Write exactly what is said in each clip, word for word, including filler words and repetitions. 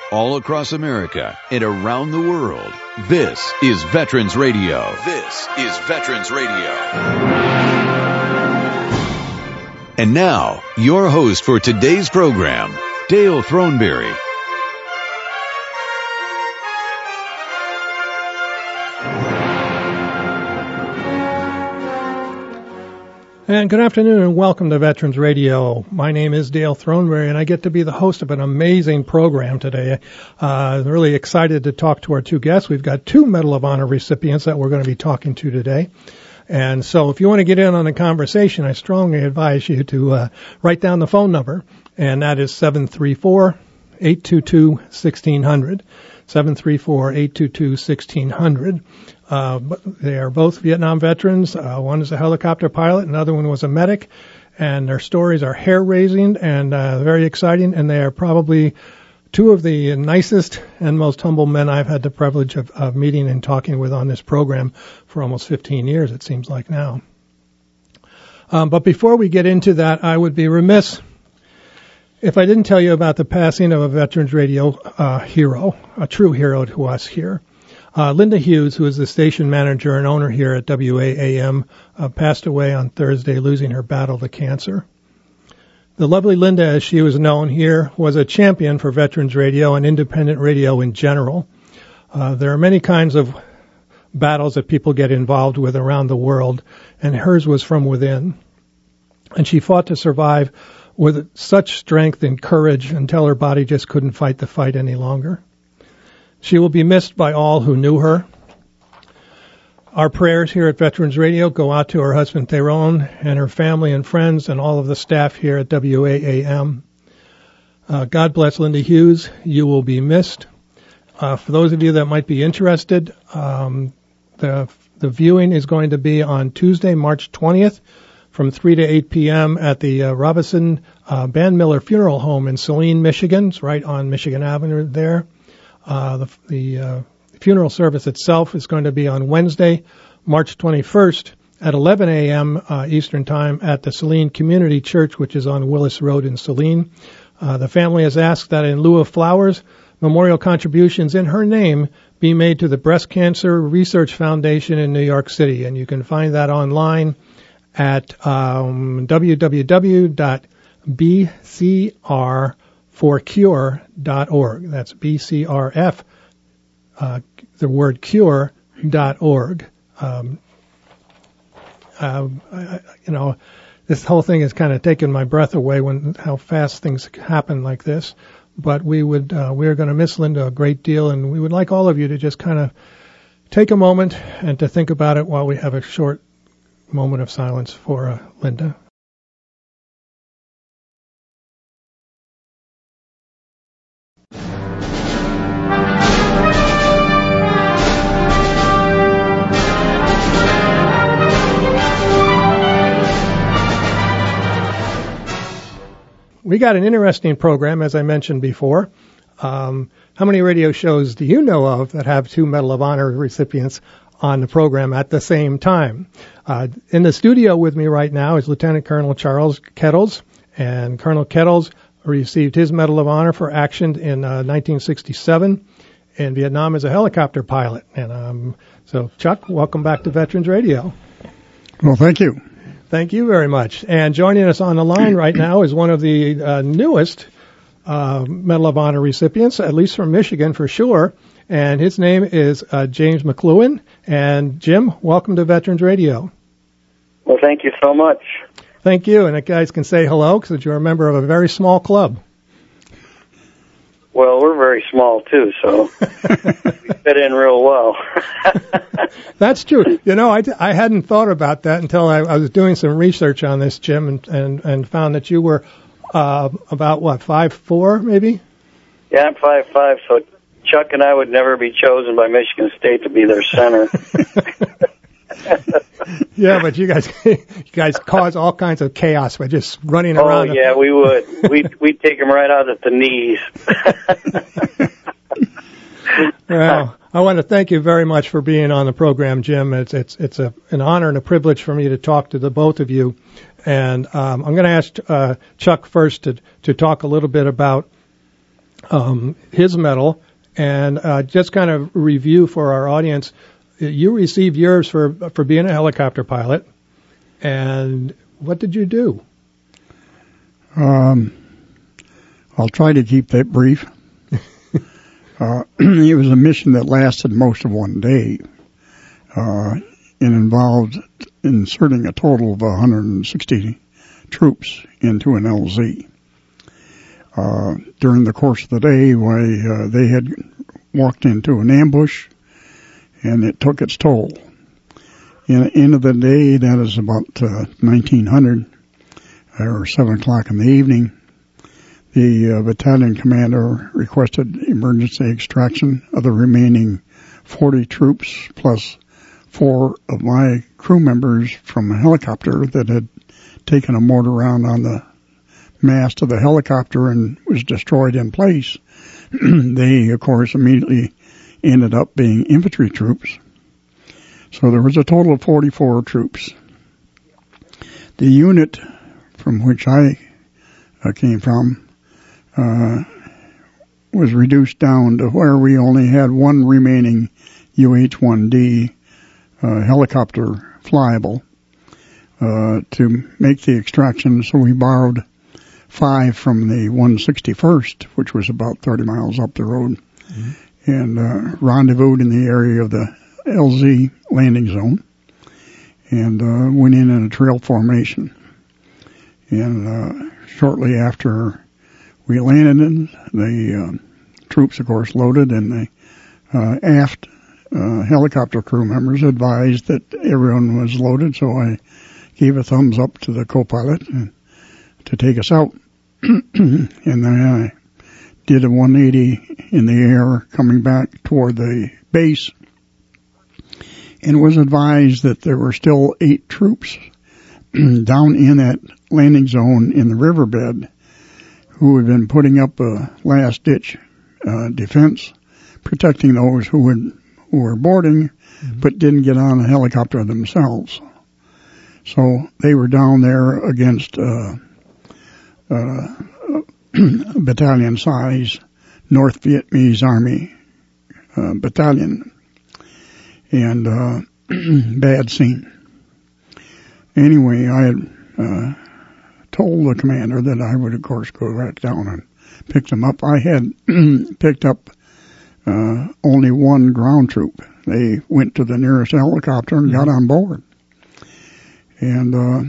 all across America and around the world. This is Veterans Radio. This is Veterans Radio. And now, your host for today's program, Dale Throneberry. And good afternoon and welcome to Veterans Radio. My name is Dale Throneberry and I get to be the host of an amazing program today. Uh, I'm really excited to talk to our two guests. We've got two Medal of Honor recipients that we're going to be talking to today. And so if you want to get in on the conversation, I strongly advise you to uh, write down the phone number, and that is seven three four, eight two two, one six zero zero, seven three four, eight two two, one six zero zero. Uh, they are both Vietnam veterans. Uh, one is a helicopter pilot, another one was a medic, and their stories are hair-raising and uh, very exciting, and they are probably two of the nicest and most humble men I've had the privilege of, of meeting and talking with on this program for almost fifteen years, it seems like now. Um, but before we get into that, I would be remiss if I didn't tell you about the passing of a Veterans Radio uh, hero, a true hero to us here. Uh, Linda Hughes, who is the station manager and owner here at W A A M, uh, passed away on Thursday, losing her battle to cancer. The lovely Linda, as she was known here, was a champion for Veterans Radio and independent radio in general. Uh, there are many kinds of battles that people get involved with around the world, and hers was from within. And she fought to survive with such strength and courage until her body just couldn't fight the fight any longer. She will be missed by all who knew her. Our prayers here at Veterans Radio go out to her husband, Theron, and her family and friends, and all of the staff here at W A A M. Uh, God bless Linda Hughes. You will be missed. Uh, for those of you that might be interested, um, the the viewing is going to be on Tuesday, March twentieth, from three to eight p.m. at the uh, Robinson uh, Van Miller Funeral Home in Saline, Michigan. It's right on Michigan Avenue there. Uh, the the uh, funeral service itself is going to be on Wednesday, March twenty-first at eleven a.m. Uh, Eastern Time at the Saline Community Church, which is on Willis Road in Saline. Uh, the family has asked that in lieu of flowers, memorial contributions in her name be made to the Breast Cancer Research Foundation in New York City, and you can find that online at um, w w w dot b c r for cure dot org. That's B C R F, uh, the word cure dot org. Um, uh, I, you know, this whole thing has kind of taken my breath away when how fast things happen like this. But we would uh, we're going to miss Linda a great deal, and we would like all of you to just kind of take a moment and to think about it while we have a short moment of silence for uh, Linda. We got an interesting program, as I mentioned before. Um, how many radio shows do you know of that have two Medal of Honor recipients on the program at the same time? Uh, in the studio with me right now is Lieutenant Colonel Charles Kettles, and Colonel Kettles received his Medal of Honor for action in uh, nineteen sixty-seven in Vietnam as a helicopter pilot. And um, so, Chuck, welcome back to Veterans Radio. Well, thank you. Thank you very much. And joining us on the line right now is one of the uh, newest uh, Medal of Honor recipients, at least from Michigan for sure. And his name is uh, James McLuhan. And Jim, welcome to Veterans Radio. Well, thank you so much. Thank you. And the guys can say hello because you're a member of a very small club. Well, we're very small, too, so we fit in real well. That's true. You know, I, I hadn't thought about that until I, I was doing some research on this, Jim, and, and, and found that you were uh, about, what, five four, maybe? Yeah, I'm five five, so Chuck and I would never be chosen by Michigan State to be their center. Yeah, but you guys, you guys cause all kinds of chaos by just running oh, around. Oh yeah, we would. We'd we'd take them right out at the knees. Well, I want to thank you very much for being on the program, Jim. It's it's it's a, an honor and a privilege for me to talk to the both of you. And um, I'm going to ask uh, Chuck first to to talk a little bit about um, his medal. And uh, just kind of review for our audience, you received yours for for being a helicopter pilot. And what did you do? Um, I'll try to keep that brief. uh, it was a mission that lasted most of one day. Uh, it involved inserting a total of one hundred sixty troops into an L Z. Uh, during the course of the day, why, uh, they had walked into an ambush, and it took its toll. In the end of the day, that is about uh, nineteen hundred, or seven o'clock in the evening, the uh, battalion commander requested emergency extraction of the remaining forty troops, plus four of my crew members from a helicopter that had taken a mortar round on the mast of the helicopter and was destroyed in place. They, of course, immediately ended up being infantry troops. So there was a total of forty-four troops. The unit from which I uh, came from uh, was reduced down to where we only had one remaining U H one D uh, helicopter flyable uh, to make the extraction. So we borrowed five from the one sixty-first, which was about thirty miles up the road, mm-hmm. and uh, rendezvoused in the area of the L Z landing zone, and uh, went in in a trail formation. And uh, shortly after we landed, the uh, troops, of course, loaded, and the uh, aft uh, helicopter crew members advised that everyone was loaded, so I gave a thumbs up to the co-pilot and, to take us out. And then I did a one eighty in the air coming back toward the base, and was advised that there were still eight troops down in that landing zone in the riverbed who had been putting up a last-ditch uh, defense, protecting those who, would, who were boarding, mm-hmm. but didn't get on a helicopter themselves. So they were down there against uh, uh, battalion size North Vietnamese Army uh, battalion, and uh, bad scene. Anyway, I had uh, told the commander that I would, of course, go back down and pick them up. I had picked up uh, only one ground troop. They went to the nearest helicopter and got on board. And uh,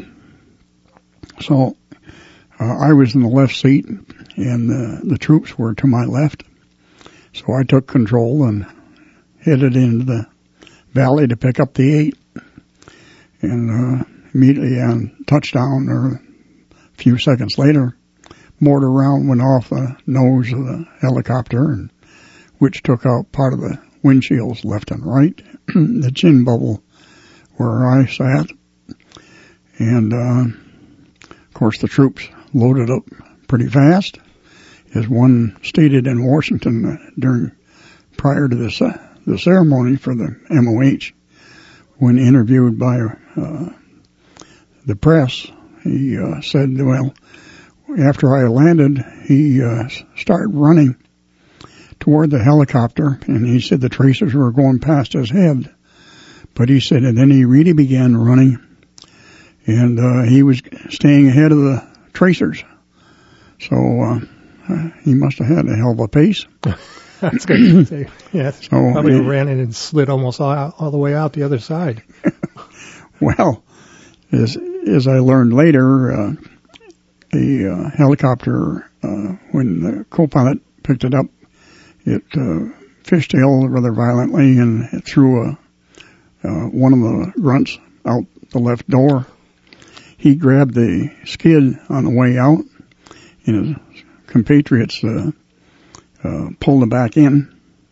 so uh, I was in the left seat, and uh, the troops were to my left. So I took control and headed into the valley to pick up the eight. And uh, immediately on touchdown, or a few seconds later, mortar round went off the nose of the helicopter, and which took out part of the windshields left and right, the chin bubble where I sat. And, uh, of course, the troops loaded up pretty fast, as one stated in Washington during, prior to this, uh, the ceremony for the M O H, when interviewed by, uh, the press. He, uh, said, well, after I landed, he, uh, started running toward the helicopter, and he said the tracers were going past his head. But he said, and then he really began running, and uh, he was staying ahead of the tracers. So uh, he must have had a hell of a pace. That's good to say. Yeah, so, probably uh, ran in and slid almost all, all the way out the other side. Well, as, as I learned later, uh, the uh, helicopter, uh, when the co-pilot picked it up, it uh, fishtailed rather violently, and it threw a, uh, one of the grunts out the left door. He grabbed the skid on the way out, and his compatriots uh, uh, pulled him back in.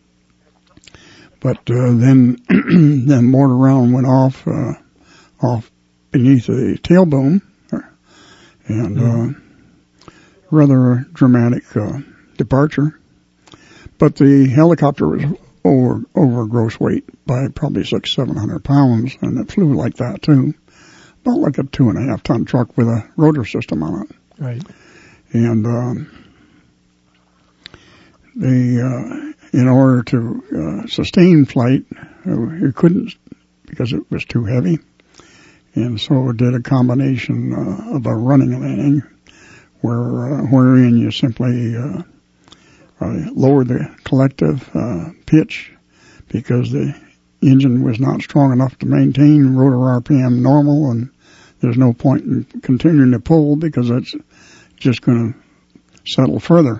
But uh, then the mortar round went off uh, off beneath the tail boom, and mm. uh, rather dramatic uh, departure. But the helicopter was over over gross weight by probably six, seven hundred pounds, and it flew like that too, about like a two and a half ton truck with a rotor system on it. Right. And um, the uh, in order to uh, sustain flight, uh, it couldn't because it was too heavy, and so it did a combination uh, of a running landing, where uh, wherein you simply uh, uh, lower the collective uh, pitch because the engine was not strong enough to maintain rotor R P M normal, and there's no point in continuing to pull because it's just going to settle further.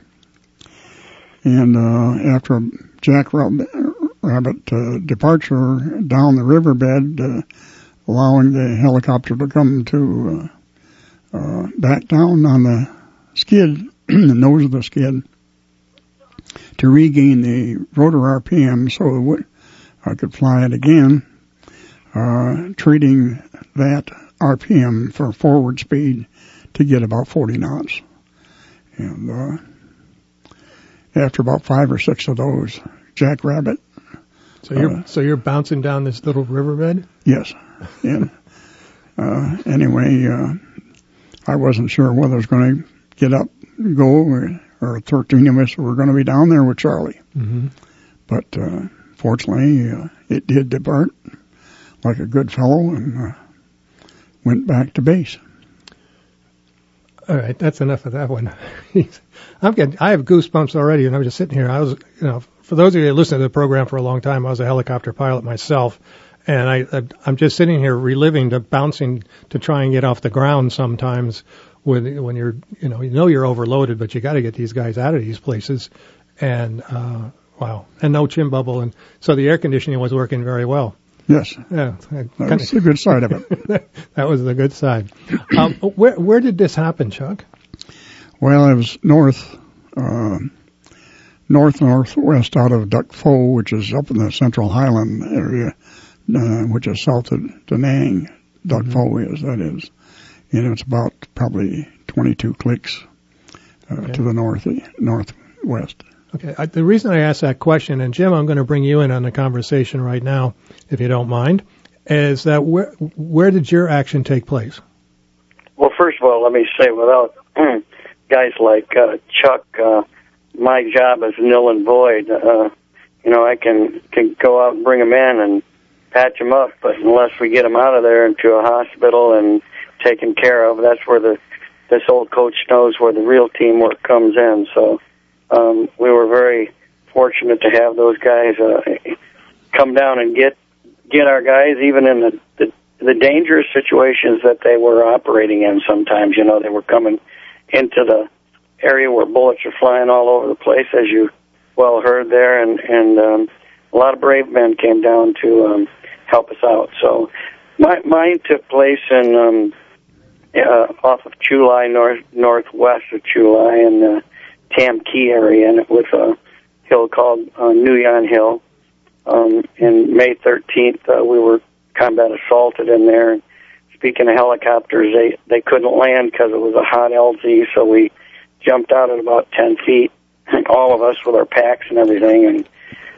And uh, after a jackrabbit uh, departure down the riverbed, uh, allowing the helicopter to come to uh, uh, back down on the skid, the nose of the skid, to regain the rotor R P M so I could fly it again, uh, trading that R P M for forward speed to get about forty knots. And uh, after about five or six of those, jackrabbit. So you're uh, so you're bouncing down this little riverbed? Yes. And uh, anyway, uh, I wasn't sure whether I was going to get up, go, or, or thirteen of us were going to be down there with Charlie. Mm-hmm. But uh, fortunately, uh, it did depart like a good fellow and uh, went back to base. All right, that's enough of that one. I'm getting, I have goosebumps already, and I'm just sitting here. I was, you know, for those of you that listen to the program for a long time, I was a helicopter pilot myself, and I, I I'm just sitting here reliving the bouncing to try and get off the ground sometimes when when you're, you know, you know you're overloaded, but you got to get these guys out of these places, and uh, wow, and no chin bubble, and so the air conditioning was working very well. Yes. Yeah, that was the good side of it. That was the good side. Um, where where did this happen, Chuck? Well, it was north, uh, north northwest out of Duck Pho, which is up in the Central Highland area, uh, which is south of Da Nang. Duck mm-hmm. Pho is that is, and it's about probably twenty-two clicks uh, okay. to the north northwest. Okay. I, the reason I asked that question, and Jim, I'm going to bring you in on the conversation right now, if you don't mind, is that where where did your action take place? Well, first of all, let me say, without guys like uh, Chuck, uh, my job is nil and void. Uh, you know, I can can go out and bring them in and patch them up, but unless we get them out of there into a hospital and taken care of, that's where the this old coach knows where the real teamwork comes in. So. Um, we were very fortunate to have those guys uh, come down and get get our guys, even in the, the the dangerous situations that they were operating in. Sometimes, you know, they were coming into the area where bullets are flying all over the place, as you well heard there, and and um, a lot of brave men came down to um, help us out. So, my, mine took place in um, uh, off of Chulai, north northwest of Chulai, and uh, Tam Key area, and it was a hill called uh, Nuyan Hill. Um, and May thirteenth, uh, we were combat assaulted in there. And speaking of helicopters, they, they couldn't land because it was a hot L Z, so we jumped out at about ten feet, all of us with our packs and everything. And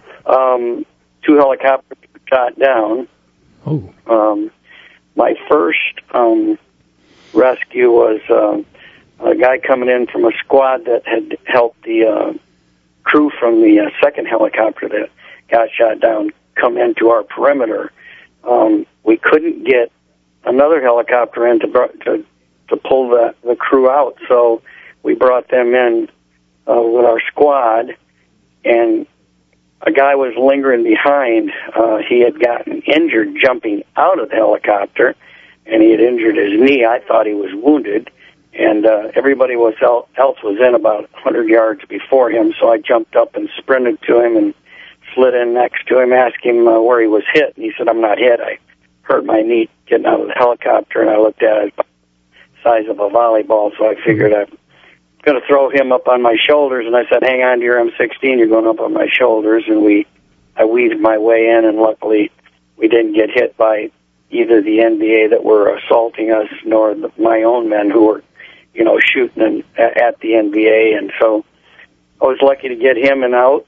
um, two helicopters shot down. Oh. Um, my first um, rescue was... Uh, a guy coming in from a squad that had helped the uh, crew from the uh, second helicopter that got shot down come into our perimeter. Um, we couldn't get another helicopter in to to, to pull the, the crew out, so we brought them in uh, with our squad, and a guy was lingering behind. Uh, he had gotten injured jumping out of the helicopter, and he had injured his knee. I thought he was wounded. And uh, everybody was else was in about one hundred yards before him, so I jumped up and sprinted to him and slid in next to him, asked him uh, where he was hit. And he said, "I'm not hit. I hurt my knee getting out of the helicopter." And I looked at it, about the size of a volleyball, so I figured I'm going to throw him up on my shoulders. And I said, "Hang on to your M sixteen. You're going up on my shoulders." And we, I weaved my way in, and luckily we didn't get hit by either the N B A that were assaulting us nor the, my own men who were, you know, shooting in, at the N B A, and so I was lucky to get him and out.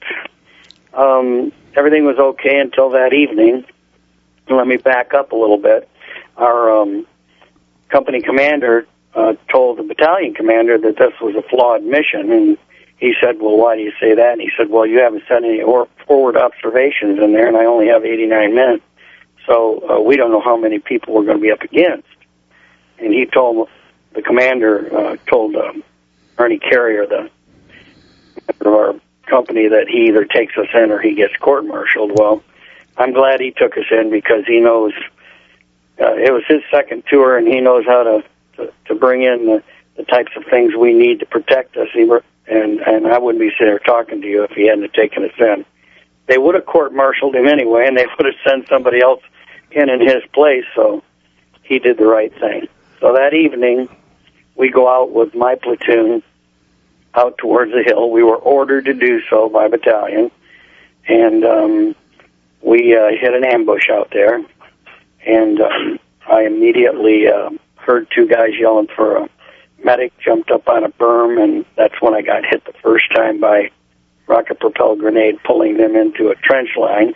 Um, everything was okay until that evening. Let me back up a little bit. Our um, company commander uh, told the battalion commander that this was a flawed mission, and he said, well, why do you say that? And he said, well, you haven't sent any or forward observations in there, and I only have eighty-nine men. So uh, we don't know how many people we're going to be up against. And he told, the commander uh, told um, Ernie Carrier, the of our company, that he either takes us in or he gets court-martialed. Well, I'm glad he took us in because he knows uh, it was his second tour, and he knows how to, to, to bring in the, the types of things we need to protect us. He were, and, and I wouldn't be sitting here talking to you if he hadn't taken us in. They would have court-martialed him anyway, and they would have sent somebody else in in his place, so he did the right thing. So that evening, we go out with my platoon out towards the hill. We were ordered to do so by battalion, and um, we uh, hit an ambush out there, and um, I immediately uh, heard two guys yelling for a medic, jumped up on a berm, and that's when I got hit the first time by rocket-propelled grenade, pulling them into a trench line.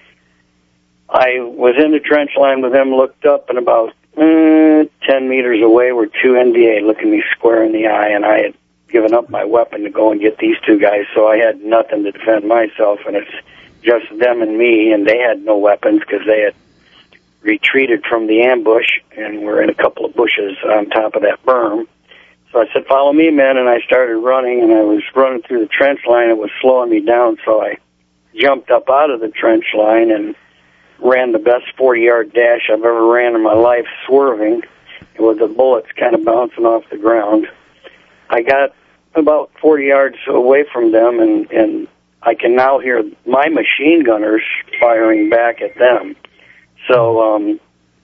I was in the trench line with them, looked up, and about uh, ten meters away were two N V A looking me square in the eye, and I had given up my weapon to go and get these two guys, so I had nothing to defend myself, and it's just them and me, and they had no weapons because they had retreated from the ambush and were in a couple of bushes on top of that berm. So I said, follow me, men, and I started running, and I was running through the trench line. It was slowing me down, so I jumped up out of the trench line and ran the best forty-yard dash I've ever ran in my life, swerving, with the bullets kind of bouncing off the ground. I got about forty yards away from them, and, and I can now hear my machine gunners firing back at them. So um,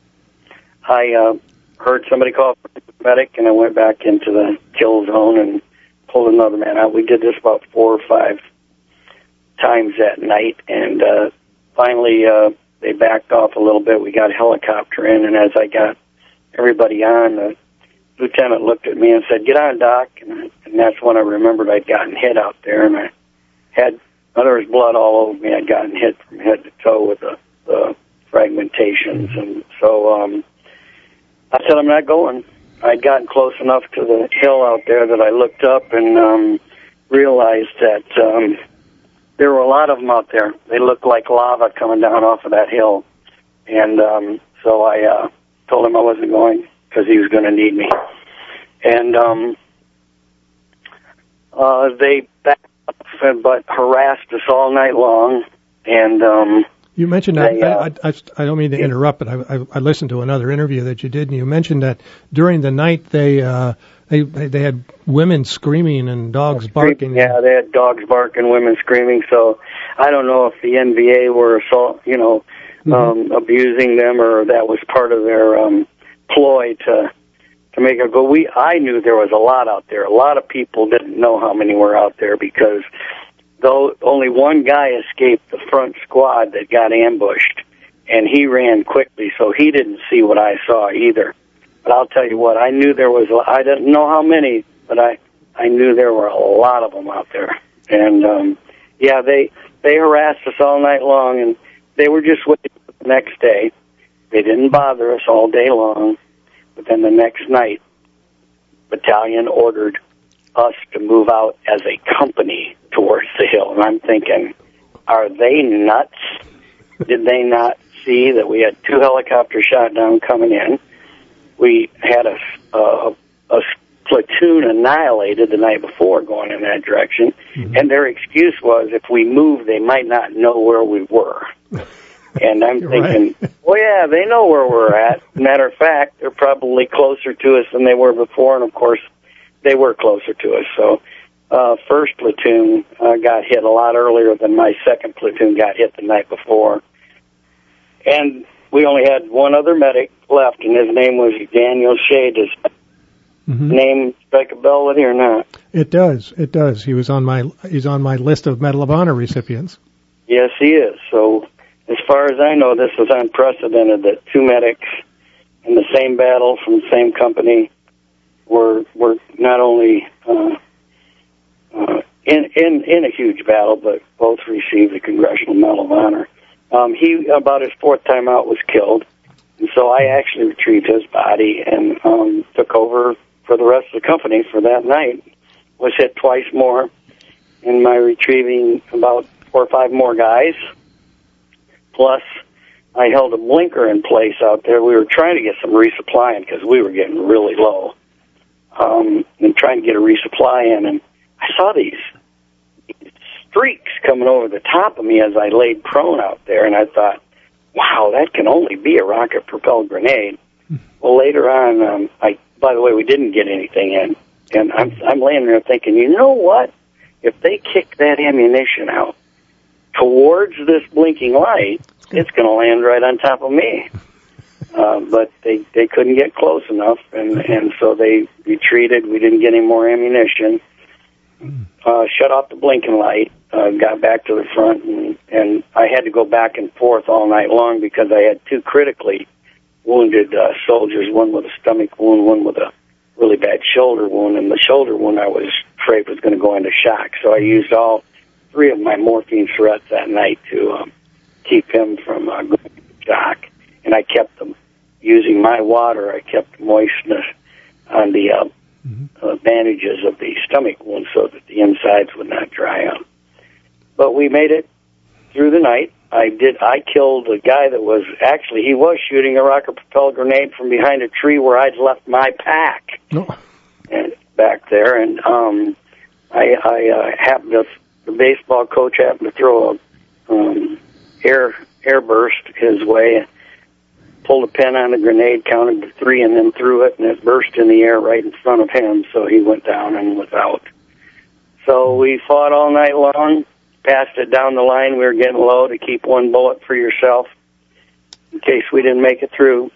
I uh, heard somebody call for the medic, and I went back into the kill zone and pulled another man out. We did this about four or five times that night, and uh, finally uh, they backed off a little bit. We got a helicopter in, and as I got everybody on, the lieutenant looked at me and said, get on, Doc, and, I, and that's when I remembered I'd gotten hit out there, and I had, well, there was blood all over me. I'd gotten hit from head to toe with the, the fragmentations, and so um, I said, I'm not going. I'd gotten close enough to the hill out there that I looked up and um, realized that um, there were a lot of them out there. They looked like lava coming down off of that hill, and um, so I uh, told him I wasn't going because he was going to need me. And um, uh, they backed up, but harassed us all night long. And um, you mentioned that, they, uh, I, I, I don't mean to interrupt, but I, I, I listened to another interview that you did, and you mentioned that during the night they uh, they they had women screaming and dogs barking. Yeah, they had dogs barking, women screaming. So I don't know if the N V A were assault, you know, mm-hmm. um, abusing them, or that was part of their um, ploy to to make it go. We I knew there was a lot out there. A lot of people didn't know how many were out there because though only one guy escaped the front squad that got ambushed, and he ran quickly, so he didn't see what I saw either. But I'll tell you what, I knew there was. I didn't know how many, but I I knew there were a lot of them out there. And um, yeah, they they harassed us all night long, and they were just waiting for the next day. They didn't bother us all day long, but then the next night, battalion ordered us to move out as a company towards the hill. And I'm thinking, are they nuts? Did they not see that we had two helicopters shot down coming in? We had a, a, a platoon annihilated the night before going in that direction, mm-hmm. and their excuse was if we moved, they might not know where we were. And I'm You're thinking, right. well, yeah, they know where we're at. Matter of fact, they're probably closer to us than they were before, and of course, they were closer to us. So, uh, first platoon uh, got hit a lot earlier than my second platoon got hit the night before. And we only had one other medic left, and his name was Daniel Shea. Does mm-hmm. name strike a bell with you or not? It does. It does. He was on my he's on my list of Medal of Honor recipients. Yes, he is. So, as far as I know, this was unprecedented that two medics in the same battle from the same company were were not only uh, uh, in in in a huge battle, but both received the Congressional Medal of Honor. Um, he about his fourth time out was killed, and so I actually retrieved his body and um, took over for the rest of the company for that night. Was hit twice more, in my retrieving about four or five more guys. Plus, I held a blinker in place out there. We were trying to get some resupply in because we were getting really low, um, and trying to get a resupply in. And I saw these, these streaks coming over the top of me as I laid prone out there, and I thought, wow, that can only be a rocket-propelled grenade. Well, later on, um, I by the way, we didn't get anything in, and I'm I'm laying there thinking, you know what? If they kick that ammunition out towards this blinking light, it's going to land right on top of me. Uh, but they they couldn't get close enough, and and so they retreated. We didn't get any more ammunition. Uh, shut off the blinking light. Uh, got back to the front, and and I had to go back and forth all night long because I had two critically wounded uh, soldiers, one with a stomach wound, one with a really bad shoulder wound, and the shoulder wound I was afraid was going to go into shock. So I used all three of my morphine threats that night to um, keep him from uh, going into shock. And I kept them using my water. I kept moistness on the uh, mm-hmm. uh, bandages of the stomach wound so that the insides would not dry out. But we made it through the night. I did. I killed a guy that was actually, he was shooting a rocket-propelled grenade from behind a tree where I'd left my pack no. and back there. And um, I, I uh, happened to, the baseball coach happened to throw a um, air air burst his way, pulled a pin on the grenade, counted to three, and then threw it, and it burst in the air right in front of him, so he went down and was out. So we fought all night long. Passed it down the line. We were getting low to keep one bullet for yourself in case we didn't make it through.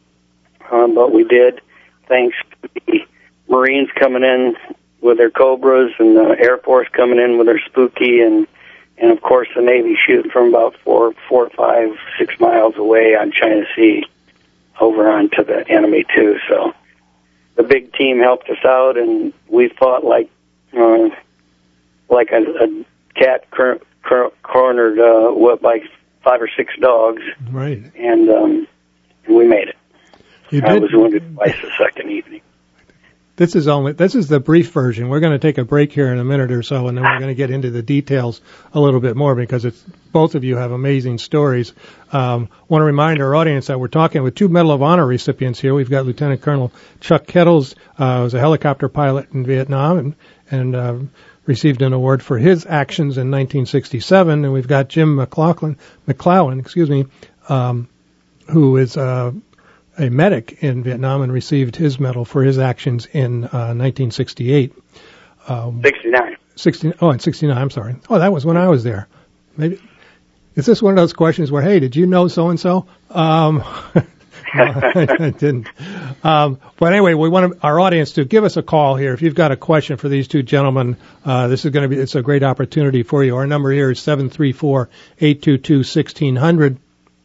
Um, but we did, thanks to the Marines coming in with their Cobras and the Air Force coming in with their Spooky, and and of course the Navy shooting from about four, four, five, six miles away on China Sea over onto the enemy too. So the big team helped us out, and we fought like uh, like a, a cat cor- cor- cornered uh, what by five or six dogs, right? And um, we made it. You I did. was wounded twice the second evening. This is only this is the brief version. We're going to take a break here in a minute or so, and then we're going to get into the details a little bit more because it's both of you have amazing stories. Um, want to remind our audience that we're talking with two Medal of Honor recipients here. We've got Lieutenant Colonel Chuck Kettles, uh, was a helicopter pilot in Vietnam, and and uh, received an award for his actions in nineteen sixty-seven, and we've got Jim McLaughlin, McClowan, excuse me, um, who is uh, a medic in Vietnam and received his medal for his actions in uh, nineteen sixty-eight. Um, sixty-nine. sixty, oh, in sixty-nine, I'm sorry. Oh, that was when I was there. Maybe is this one of those questions where, hey, did you know so-and-so? Um, no, I, I didn't. Um, but anyway, we want our audience to give us a call here. If you've got a question for these two gentlemen, uh, this is going to be, it's a great opportunity for you. Our number here is seven three four, eight two two, one six zero zero.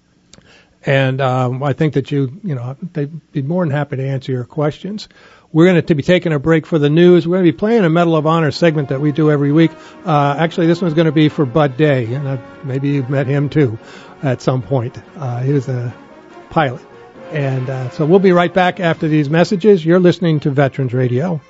And, um, I think that you, you know, they'd be more than happy to answer your questions. We're going to be taking a break for the news. We're going to be playing a Medal of Honor segment that we do every week. Uh, actually, this one's going to be for Bud Day, and uh, maybe you've met him too at some point. Uh, he was a pilot. And uh, so we'll be right back after these messages. You're listening to Veterans Radio.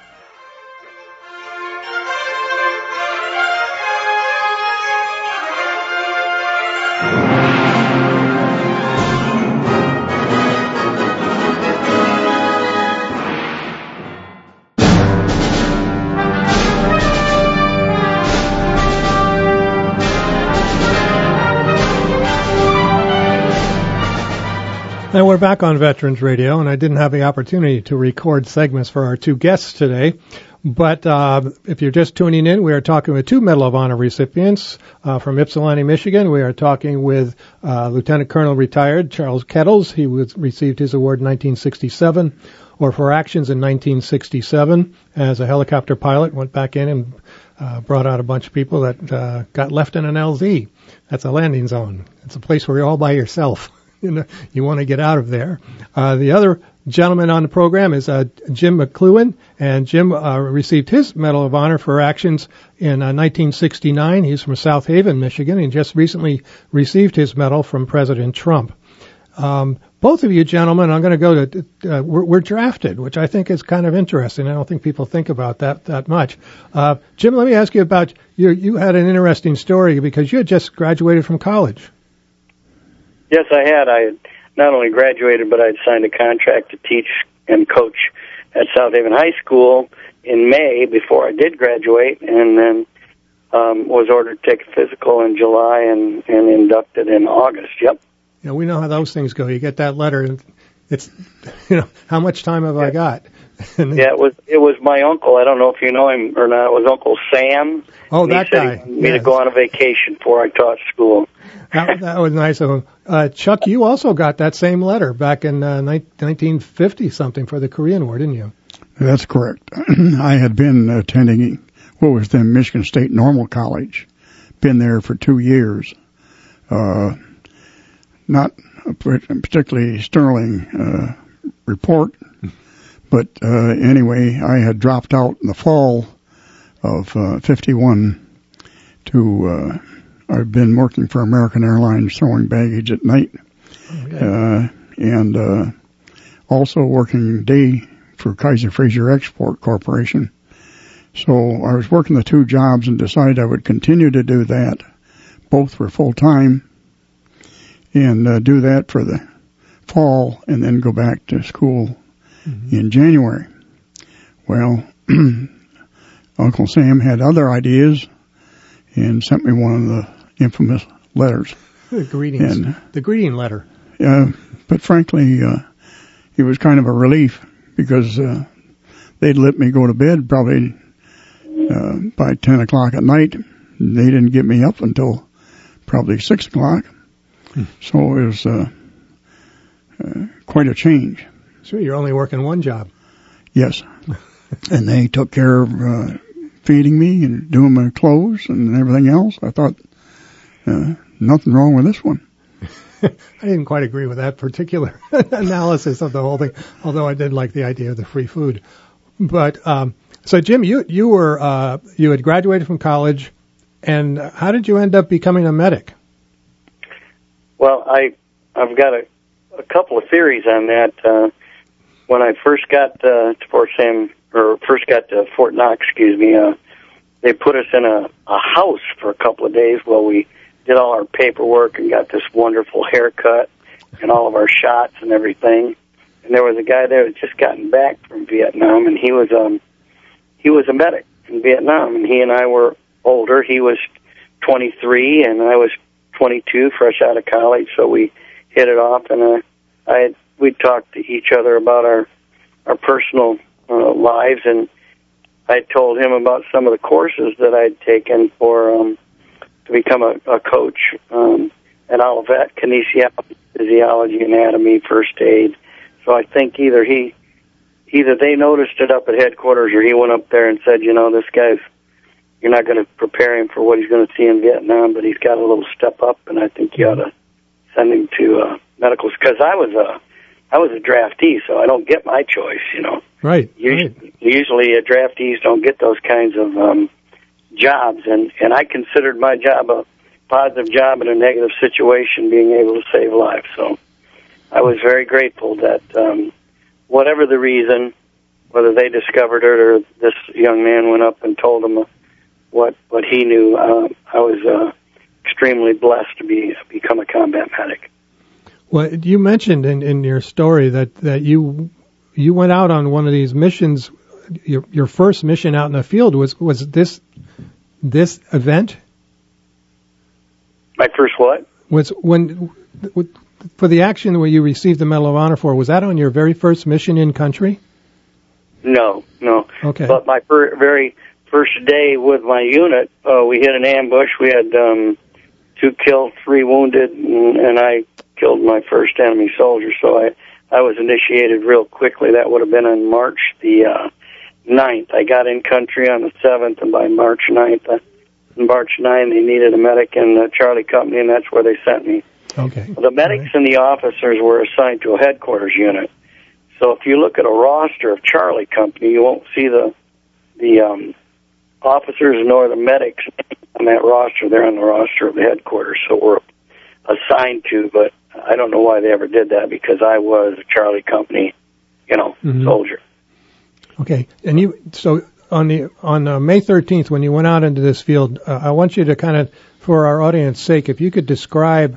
Now we're back on Veterans Radio, and I didn't have the opportunity to record segments for our two guests today. But uh, if you're just tuning in, we are talking with two Medal of Honor recipients uh, from Ypsilanti, Michigan. We are talking with uh, Lieutenant Colonel retired Charles Kettles. He was, received his award in nineteen sixty-seven, or for actions in nineteen sixty-seven as a helicopter pilot. Went back in and uh, brought out a bunch of people that uh, got left in an L Z. That's a landing zone. It's a place where you're all by yourself. You know, you want to get out of there. Uh, the other gentleman on the program is uh, Jim McClowan, and Jim uh, received his Medal of Honor for actions in uh, nineteen sixty-nine. He's from South Haven, Michigan, and just recently received his medal from President Trump. Um, both of you gentlemen, I'm going to go to, uh, we're, we're drafted, which I think is kind of interesting. I don't think people think about that that much. Uh, Jim, let me ask you about, you, you had an interesting story because you had just graduated from college. Yes, I had. I had not only graduated, but I'd signed a contract to teach and coach at South Haven High School in May before I did graduate, and then um, was ordered to take a physical in July and, and inducted in August. Yep. Yeah, we know how those things go. You get that letter, and it's, you know, how much time have yeah. I got? And then, yeah, it was it was my uncle. I don't know if you know him or not. It was Uncle Sam. Oh, and that he said guy. He wanted me yes. to go on a vacation before I taught school. that, that was nice of him. Uh, Chuck, you also got that same letter back in uh, nineteen fifty something for the Korean War, didn't you? That's correct. I had been attending what was then Michigan State Normal College. Been there for two years. Uh, not a particularly sterling uh, report, but uh, anyway, I had dropped out in the fall of uh, fifty-one to, uh, I've been working for American Airlines throwing baggage at night, okay. uh, and uh, also working day for Kaiser Fraser Export Corporation. So I was working the two jobs and decided I would continue to do that. Both were full-time, and uh, do that for the fall and then go back to school mm-hmm. in January. Well, Uncle Sam had other ideas and sent me one of the infamous letters. The greetings. And, the greeting letter. Uh, but frankly, uh, it was kind of a relief because uh, they'd let me go to bed probably uh, by ten o'clock at night. They didn't get me up until probably six o'clock. Hmm. So it was uh, uh, quite a change. So you're only working one job. Yes. And they took care of uh, feeding me and doing my clothes and everything else. I thought, uh, nothing wrong with this one. I didn't quite agree with that particular analysis of the whole thing, although I did like the idea of the free food. But um, so, Jim, you you were uh, you had graduated from college, and how did you end up becoming a medic? Well, I I've got a, a couple of theories on that. Uh, when I first got uh, to Fort Sam, or first got to Fort Knox, excuse me, uh, they put us in a, a house for a couple of days while we did all our paperwork and got this wonderful haircut and all of our shots and everything. And there was a guy there that just gotten back from Vietnam, and he was um he was a medic in Vietnam, and he and I were older. He was twenty-three, and I was twenty-two, fresh out of college. So we hit it off, and uh, I had, we talked to each other about our our personal uh, lives, and I told him about some of the courses that I'd taken for um, to become a, a coach um, at Olivet, kinesiology, physiology, anatomy, first aid. So I think either he, either they noticed it up at headquarters, or he went up there and said, you know, this guy's, you're not going to prepare him for what he's going to see in Vietnam, but he's got a little step up, and I think you ought to send him to uh, medicals. Because I was a, I was a draftee, so I don't get my choice, you know. Right. Usually, right. usually uh, draftees don't get those kinds of um, jobs, and, and I considered my job a positive job in a negative situation, being able to save lives. So I was very grateful that um, whatever the reason, whether they discovered it or this young man went up and told them what what he knew, uh, I was uh, extremely blessed to be become a combat medic. Well, you mentioned in, in your story that, that you you went out on one of these missions. Your your first mission out in the field was was this this event. My first what? Was when for the action where you received the Medal of Honor for. Was that on your very first mission in country? No, no. Okay. But my fir- very first day with my unit, uh, we hit an ambush. We had um, two killed, three wounded, and, and I killed my first enemy soldier. So I, I was initiated real quickly. That would have been on March the uh, ninth. I got in country on the seventh, and by March ninth, uh, March ninth, they needed a medic in the Charlie Company, and that's where they sent me. Okay. The medics right. and the officers were assigned to a headquarters unit. So if you look at a roster of Charlie Company, you won't see the the um, officers nor the medics on that roster. They're on the roster of the headquarters, so we're assigned to. But I don't know why they ever did that, because I was a Charlie Company, you know, mm-hmm. soldier. Okay, and you so on the on uh, May thirteenth when you went out into this field, uh, I want you to kind of, for our audience's sake, if you could describe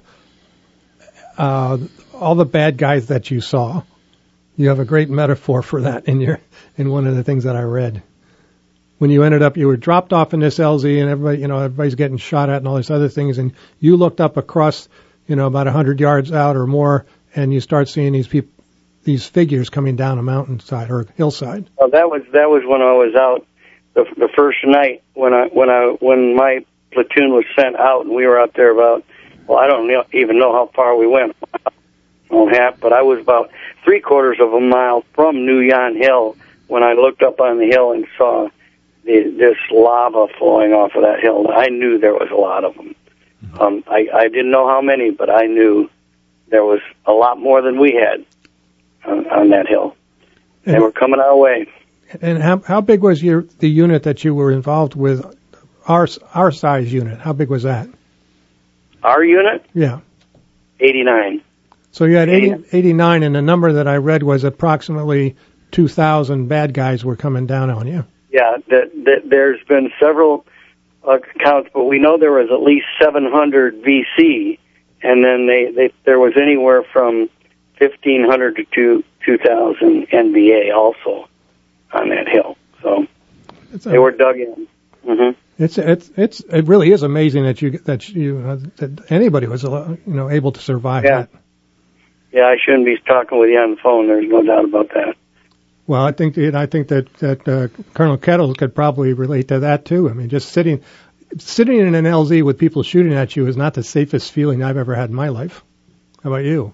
uh, all the bad guys that you saw. You have a great metaphor for that in your in one of the things that I read. When you ended up, you were dropped off in this L Z, and everybody, you know, everybody's getting shot at and all these other things, and you looked up across, you know, about a hundred yards out or more, and you start seeing these people. These figures coming down a mountainside or a hillside. Well, that was that was when I was out the the first night when I when I when my platoon was sent out, and we were out there about, well, I don't know, even know how far we went, on half, but I was about three quarters of a mile from New Yon Hill when I looked up on the hill and saw the, this lava flowing off of that hill. I knew there was a lot of them. Mm-hmm. Um, I, I didn't know how many, but I knew there was a lot more than we had. On, on that hill. They were coming our way. And how how big was your the unit that you were involved with? Our our size unit. How big was that? Our unit? Yeah. eighty-nine. So you had eighty, eighty-nine, and the number that I read was approximately two thousand bad guys were coming down on you. Yeah, the, the, there's been several uh, counts, but we know there was at least seven hundred V C, and then they, they there was anywhere from fifteen hundred to two thousand N B A also on that hill. So a, they were dug in. Mm-hmm. It's it's it's it really is amazing that you that you uh, that anybody was you know able to survive yeah. that. Yeah, I shouldn't be talking with you on the phone. There's no doubt about that. Well, I think I think that that uh, Colonel Kettles could probably relate to that too. I mean, just sitting sitting in an L Z with people shooting at you is not the safest feeling I've ever had in my life. How about you?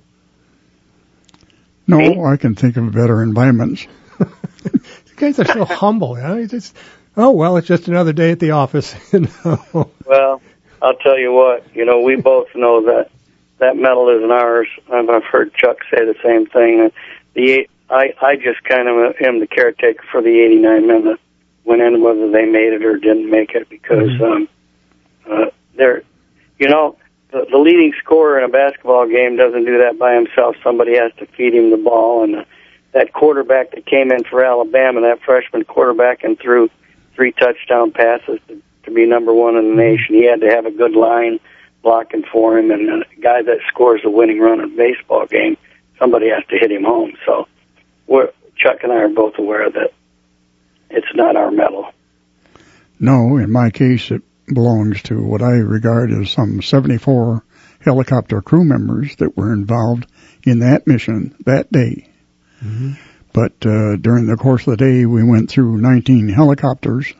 No, I can think of better environments. You guys are so humble, you know. You just, oh well, it's just another day at the office. You know? Well, I'll tell you what. You know, we both know that that medal isn't ours. I've, I've heard Chuck say the same thing. The I I just kind of am the caretaker for the eighty-nine men that went in, whether they made it or didn't make it, because mm-hmm. um, uh, they're, you know. The, the leading scorer in a basketball game doesn't do that by himself. Somebody has to feed him the ball. And uh, that quarterback that came in for Alabama, that freshman quarterback, and threw three touchdown passes to, to be number one in the nation, he had to have a good line blocking for him. And a guy that scores a winning run in a baseball game, somebody has to hit him home. So we're, Chuck and I are both aware that it's not our medal. No, in my case, it belongs to what I regard as some seventy-four helicopter crew members that were involved in that mission that day. Mm-hmm. But uh, during the course of the day, we went through nineteen helicopters.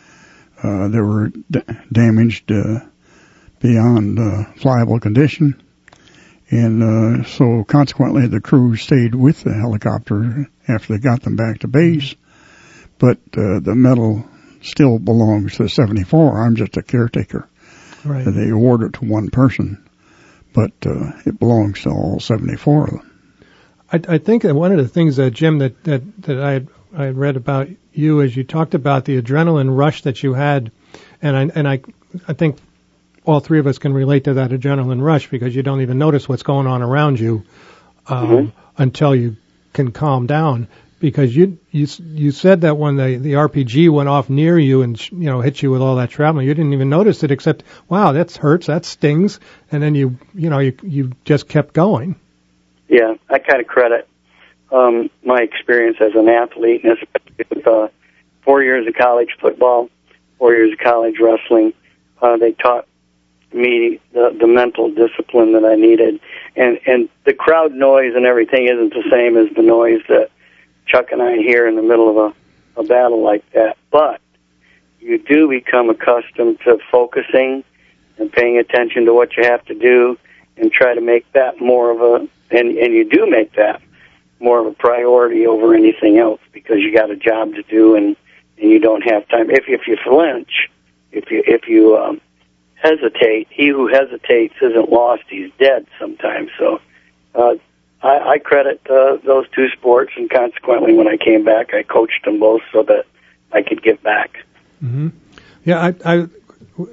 Uh, they were d- damaged uh, beyond uh, flyable condition. And uh, so consequently, the crew stayed with the helicopter after they got them back to base. But uh, the medal still belongs to seventy-four. I'm just a caretaker. Right. They award it to one person, but uh, it belongs to all seventy-four. I, I think that one of the things that Jim that that that I had, I had read about you is you talked about the adrenaline rush that you had, and I and I I think all three of us can relate to that adrenaline rush because you don't even notice what's going on around you um, mm-hmm. until you can calm down. Because you you you said that when the, the R P G went off near you and you know hit you with all that shrapnel, you didn't even notice it except, wow, that hurts, that stings, and then you you know you you just kept going. Yeah, I kind of credit um, my experience as an athlete, and especially with uh, four years of college football, four years of college wrestling. Uh, they taught me the, the mental discipline that I needed, and and the crowd noise and everything isn't the same as the noise that Chuck and I hear in the middle of a, a battle like that. But you do become accustomed to focusing and paying attention to what you have to do and try to make that more of a, and, and you do make that more of a priority over anything else because you got a job to do and, and you don't have time. If, if you flinch, if you, if you um, hesitate, he who hesitates isn't lost, he's dead sometimes. So, uh, I, I credit uh, those two sports, and consequently, when I came back, I coached them both so that I could give back. Mm-hmm. Yeah, I, I,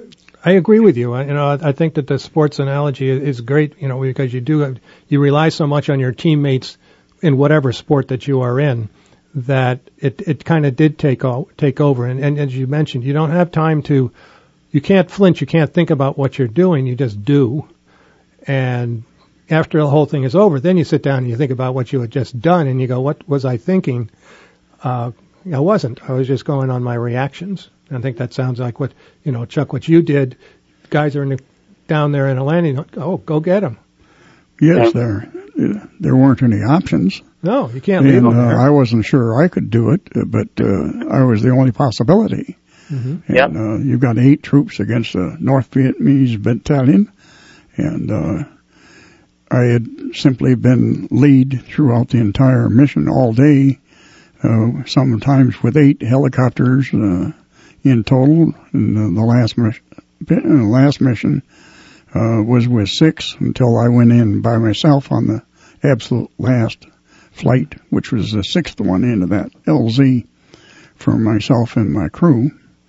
I agree with you. I, you know, I think that the sports analogy is great, you know, because you do, you rely so much on your teammates in whatever sport that you are in that it, it kind of did take o- take over. And, and as you mentioned, you don't have time to, you can't flinch, you can't think about what you're doing, you just do. And after the whole thing is over, then you sit down and you think about what you had just done and you go, what was I thinking? Uh, I wasn't. I was just going on my reactions. I think that sounds like what, you know, Chuck, what you did. Guys are in the, down there in a landing. Oh, go get them. Yes, there there weren't any options. No, you can't leave and, them there. Uh, I wasn't sure I could do it, but uh, I was the only possibility. Mm-hmm. And yep. uh, you've got eight troops against the North Vietnamese battalion, and uh, I had simply been lead throughout the entire mission all day, uh, sometimes with eight helicopters uh, in total. And uh, the last mission, the last mission uh, was with six until I went in by myself on the absolute last flight, which was the sixth one into that L Z for myself and my crew.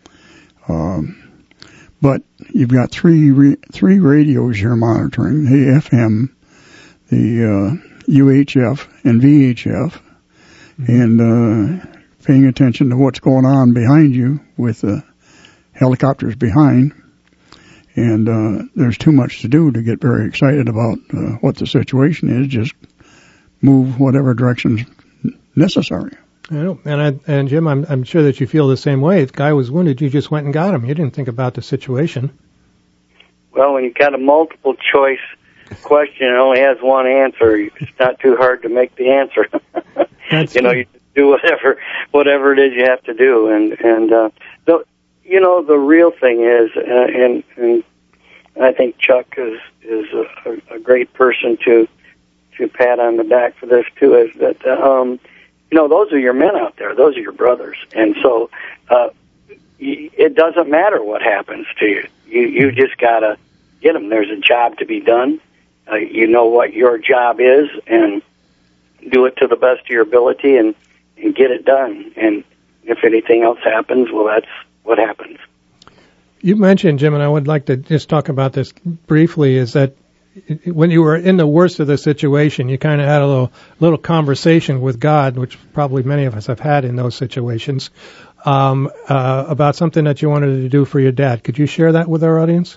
Um, but you've got three re- three radios you're monitoring: the F M, the uh, U H F, and V H F, mm-hmm. and uh, paying attention to what's going on behind you with the helicopters behind. And uh, there's too much to do to get very excited about uh, what the situation is. Just move whatever direction's necessary. I know. And I, and Jim, I'm I'm sure that you feel the same way. If the guy was wounded, you just went and got him. You didn't think about the situation. Well, when you've got a multiple choice question and only has one answer, it's not too hard to make the answer. That's you know, true. you do whatever whatever it is you have to do. And and uh, the you know the real thing is, uh, and and I think Chuck is is a, a great person to to pat on the back for this too. Is that uh, um. You know, those are your men out there. Those are your brothers. And so uh, y- it doesn't matter what happens to you. You you just got to get them. There's a job to be done. Uh, you know what your job is, and do it to the best of your ability and, and get it done. And if anything else happens, well, that's what happens. You mentioned, Jim, and I would like to just talk about this briefly, is that when you were in the worst of the situation, you kind of had a little little conversation with God, which probably many of us have had in those situations, um, uh, about something that you wanted to do for your dad. Could you share that with our audience?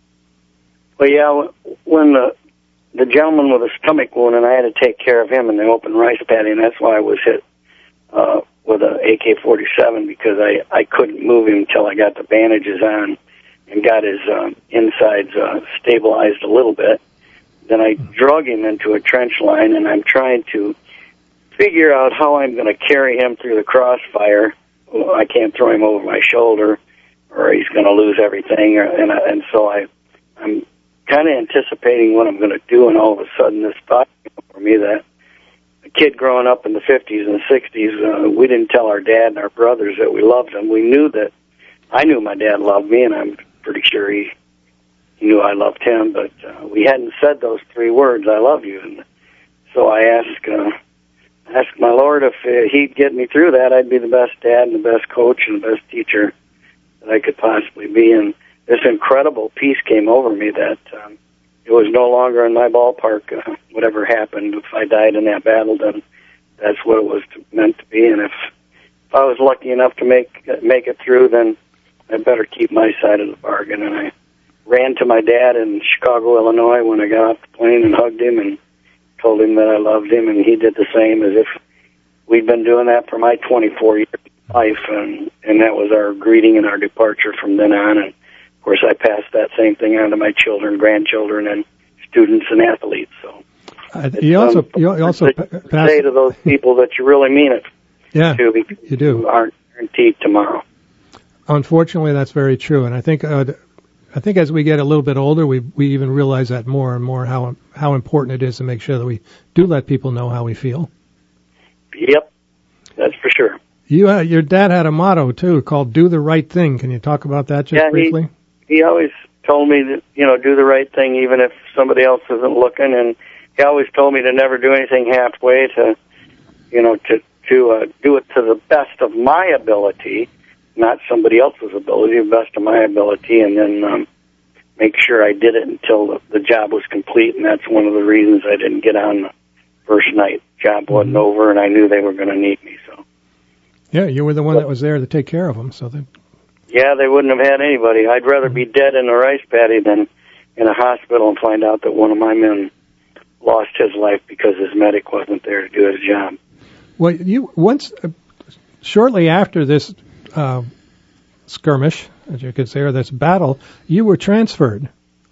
Well, yeah, when the the gentleman with a stomach wound, and I had to take care of him in the open rice paddy, and that's why I was hit uh, with a A K forty-seven, because I, I couldn't move him until I got the bandages on and got his uh, insides uh, stabilized a little bit. Then I drug him into a trench line, and I'm trying to figure out how I'm going to carry him through the crossfire. Well, I can't throw him over my shoulder, or he's going to lose everything. Or, and, I, and so I, I'm kind of anticipating what I'm going to do, and all of a sudden this thought came over me that a kid growing up in the fifties and sixties, uh, we didn't tell our dad and our brothers that we loved them. We knew that, I knew my dad loved me, and I'm pretty sure he, he knew I loved him, but uh, we hadn't said those three words, I love you. And so I asked, uh, asked my Lord if uh, he'd get me through that. I'd be the best dad and the best coach and the best teacher that I could possibly be. And this incredible peace came over me that um, it was no longer in my ballpark. Uh, whatever happened, if I died in that battle, then that's what it was to, meant to be. And if, if I was lucky enough to make make it through, then I better keep my side of the bargain. And I ran to my dad in Chicago, Illinois, when I got off the plane and hugged him and told him that I loved him, and he did the same, as if we'd been doing that for my twenty-four years of life, and, and that was our greeting and our departure from then on. And, of course, I passed that same thing on to my children, grandchildren, and students and athletes. So uh, you also um, you also say, pass, say to those people that you really mean it. Yeah, to, because you do. You aren't guaranteed tomorrow. Unfortunately, that's very true, and I think uh, I think as we get a little bit older, we we even realize that more and more how how important it is to make sure that we do let people know how we feel. Yep, that's for sure. You uh, your dad had a motto too called "Do the right thing." Can you talk about that just yeah, briefly? He, he always told me that, you know, do the right thing even if somebody else isn't looking, and he always told me to never do anything halfway. To you know to to uh, do it to the best of my ability. Not somebody else's ability, the best of my ability, and then um, make sure I did it until the, the job was complete, and that's one of the reasons I didn't get on the first night. Job wasn't over, and I knew they were going to need me. So. Yeah, you were the one that was there to take care of them, so that. Yeah, they wouldn't have had anybody. I'd rather be dead in a rice paddy than in a hospital and find out that one of my men lost his life because his medic wasn't there to do his job. Well, you once, uh, shortly after this uh, skirmish, as you could say, or this battle, you were transferred.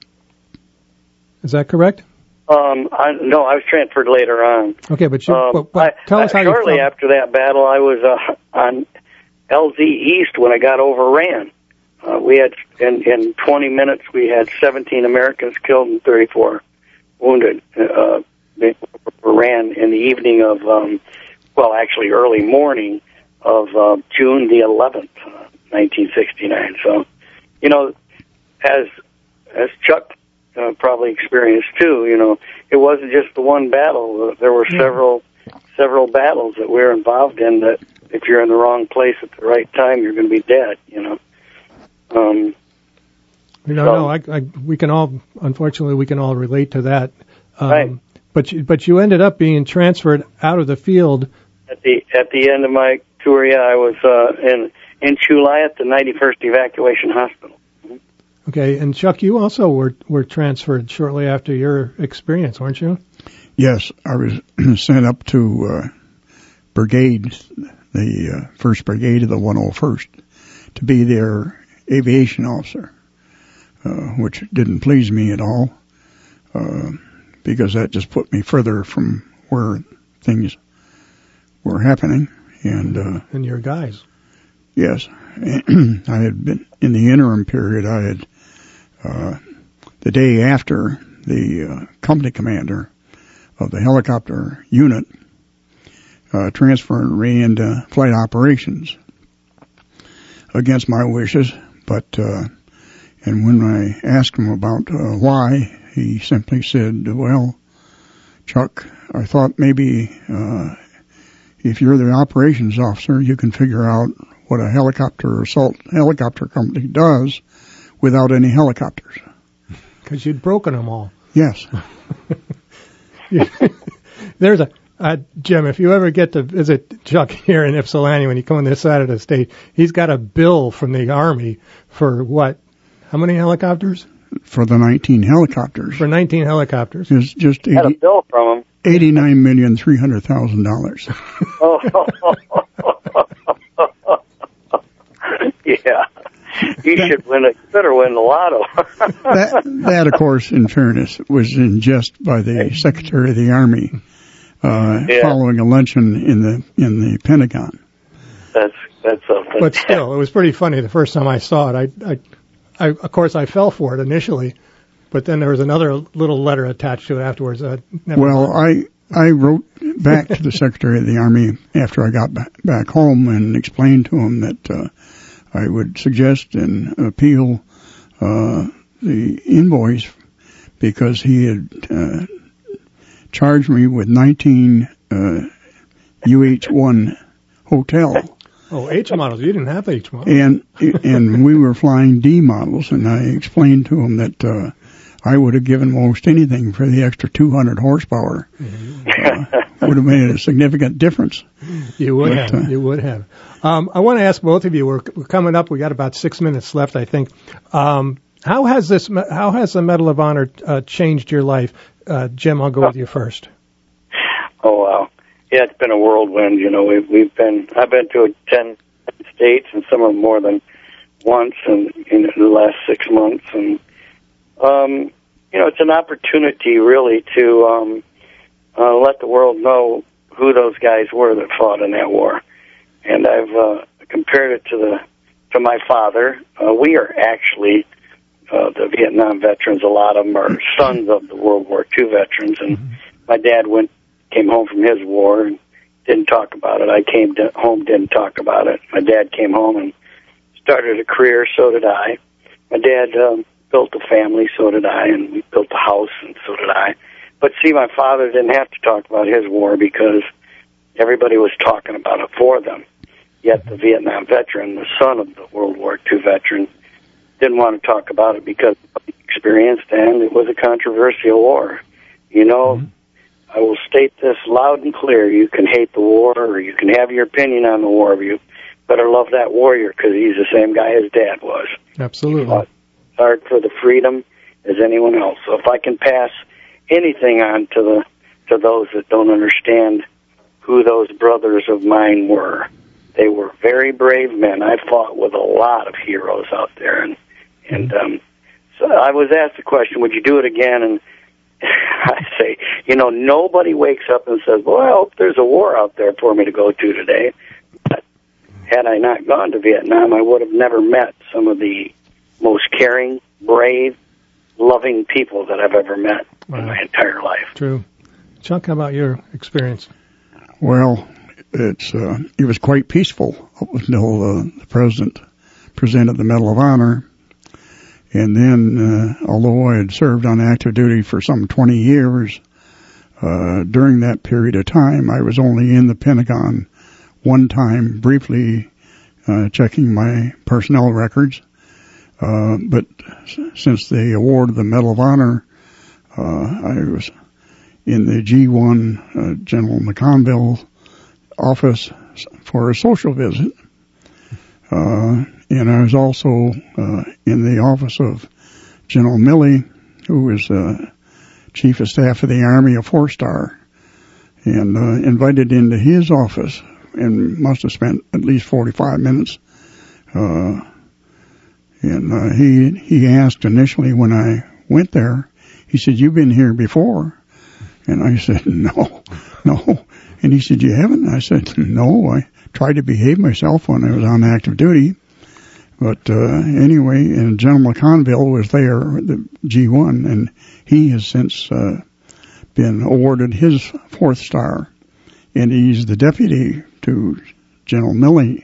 Is that correct? Um, I, no, I was transferred later on. Okay, but, you, um, but, but tell I, us how shortly you felt. after that battle, I was uh, on L Z East when I got overran. Uh, we had in, in twenty minutes we had seventeen Americans killed and thirty-four wounded. Uh, they ran in the evening of, um, well, actually early morning of uh, June the eleventh, uh, nineteen sixty-nine. So, you know, as as Chuck uh, probably experienced too, you know, it wasn't just the one battle. There were several several battles that we were involved in that if you're in the wrong place at the right time, you're going to be dead, you know. Um, you know, so, no, I, I, we can all, unfortunately, we can all relate to that. Um, right. But you, but you ended up being transferred out of the field. At the at the end of my tour, yeah, I was uh, in in Chulai at the ninety-first Evacuation Hospital. Okay, and Chuck, you also were were transferred shortly after your experience, weren't you? Yes, I was sent up to uh, brigade, the uh, first Brigade of the one oh first, to be their aviation officer, uh, which didn't please me at all, uh, because that just put me further from where things were happening. And uh, and your guys. Yes, I had been in the interim period. I had uh, the day after the uh, company commander of the helicopter unit uh, transferred me into flight operations against my wishes. But uh, and when I asked him about uh, why, he simply said, "Well, Chuck, I thought maybe uh, if you're the operations officer, you can figure out what a helicopter assault helicopter company does without any helicopters." Because you'd broken them all. Yes. There's a uh, Jim. If you ever get to visit Chuck here in Ypsilanti when you come on this side of the state, he's got a bill from the Army for what? How many helicopters? For the nineteen helicopters. For nineteen helicopters. It's just I had a bill from him. eighty-nine million three hundred thousand dollars. Oh, yeah. You that, should win. A, better win the lotto. that, that, of course, in fairness, was in jest by the Secretary of the Army uh, yeah. following a luncheon in the in the Pentagon. That's that's something. But still, it was pretty funny the first time I saw it. I, I, I of course, I fell for it initially, but then there was another little letter attached to it afterwards. Uh, well, mind. I I wrote back to the Secretary of the Army after I got back, back home and explained to him that uh, I would suggest and appeal uh, the invoice because he had uh, charged me with nineteen uh, U H one hotel. Oh, H models. You didn't have H models. And and we were flying D models, and I explained to him that uh, I would have given most anything for the extra two hundred horsepower. Uh, would have made a significant difference. You would but, have. Uh, you would have. Um, I want to ask both of you. We're, we're coming up. We got about six minutes left, I think. Um, how has this? How has the Medal of Honor uh, changed your life, uh, Jim? I'll go with you first. Oh wow, yeah, it's been a whirlwind. You know, we've we've been. I've been to ten states, and some of them more than once, and in the last six months, and um, you know, it's an opportunity really to um, uh, let the world know who those guys were that fought in that war. And I've uh, compared it to the to my father. Uh, we are actually uh, the Vietnam veterans. A lot of them are sons of the World War Two veterans. And mm-hmm. my dad went came home from his war and didn't talk about it. I came to home, didn't talk about it. My dad came home and started a career. So did I. My dad um, built a family. So did I. And we built a house. And so did I. But see, my father didn't have to talk about his war because everybody was talking about it for them. Yet the Vietnam veteran, the son of the World War Two veteran, didn't want to talk about it because experienced, and it was a controversial war. You know, mm-hmm. I will state this loud and clear. You can hate the war, or you can have your opinion on the war, but you better love that warrior, because he's the same guy his dad was. Absolutely. He fought hard for the freedom as anyone else. So if I can pass anything on to the to those that don't understand who those brothers of mine were, they were very brave men. I fought with a lot of heroes out there, and and um, so I was asked the question, would you do it again? And I say, you know, nobody wakes up and says, well, I hope there's a war out there for me to go to today. But had I not gone to Vietnam, I would have never met some of the most caring, brave, loving people that I've ever met wow. in my entire life. True. Chuck, how about your experience? Well, it's uh, it was quite peaceful up until uh, the president presented the Medal of Honor. And then, uh, although I had served on active duty for some twenty years, uh, during that period of time, I was only in the Pentagon one time, briefly uh, checking my personnel records. Uh, but since they awarded the Medal of Honor, uh, I was in the G one uh, General McConville office for a social visit. Uh, and I was also uh, in the office of General Milley, who was uh, Chief of Staff of the Army, a four-star, and uh, invited into his office, and must have spent at least forty-five minutes. Uh, and uh, he he asked initially when I went there, he said, "You've been here before?" And I said, "No, no." And he said, "You haven't?" I said, "No, I tried to behave myself when I was on active duty." But uh, anyway, and General McConville was there, the G one, and he has since uh, been awarded his fourth star, and he's the deputy to General Milley.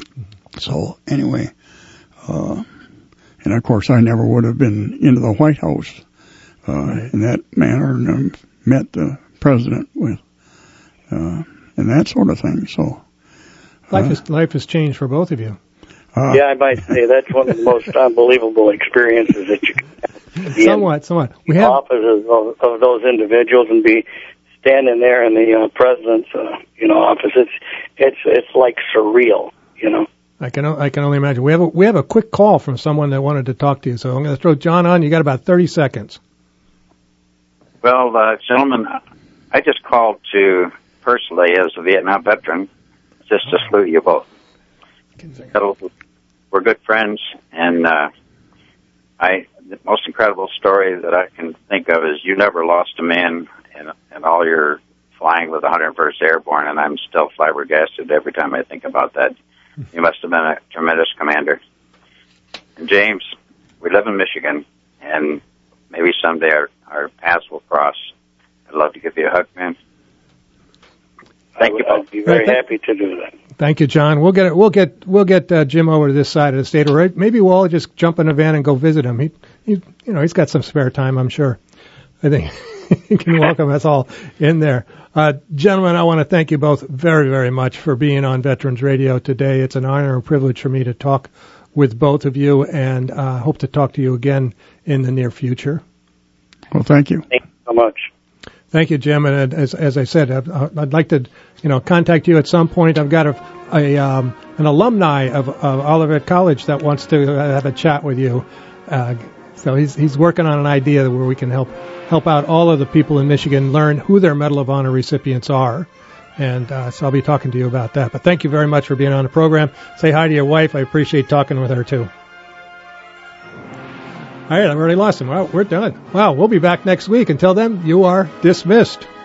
So anyway, uh, and of course I never would have been into the White House uh, in that manner and met the president with, uh, and that sort of thing. So uh, life has life has changed for both of you. Uh, yeah, I might say that's one of the most unbelievable experiences that you can have. Somewhat, somewhat. We the have offices of, of those individuals and be standing there in the uh, president's, uh, you know, office. It's it's it's like surreal, you know. I can I can only imagine. We have a we have a quick call from someone that wanted to talk to you, so I'm going to throw John on. You got about thirty seconds. Well, uh, gentlemen, I just called to personally, as a Vietnam veteran, just to salute you both. We're good friends, and uh, I the most incredible story that I can think of is you never lost a man in, in all your flying with the one hundred first Airborne, and I'm still flabbergasted every time I think about that. You must have been a tremendous commander. And James, we live in Michigan, and maybe someday our, our paths will cross. I'd love to give you a hug, man. Thank I, you. I'd be very happy to do that. Thank you, John. We'll get it. We'll get we'll get uh, Jim over to this side of the state, or maybe we'll all just jump in a van and go visit him. He, he you know, he's got some spare time, I'm sure. I think he can welcome us all in there. Uh, gentlemen, I want to thank you both very, very much for being on Veterans Radio today. It's an honor and privilege for me to talk with both of you, and uh, hope to talk to you again in the near future. Well, thank you. Thank you so much. Thank you, Jim. And as, as I said, I'd, I'd like to, you know, contact you at some point. I've got a, a um, an alumni of, of Olivet College that wants to have a chat with you. Uh, so he's he's working on an idea where we can help help out all of the people in Michigan learn who their Medal of Honor recipients are. And uh, so I'll be talking to you about that. But thank you very much for being on the program. Say hi to your wife. I appreciate talking with her, too. All right, I've already lost him. Well, we're done. Wow, we'll be back next week. Until then, you are dismissed.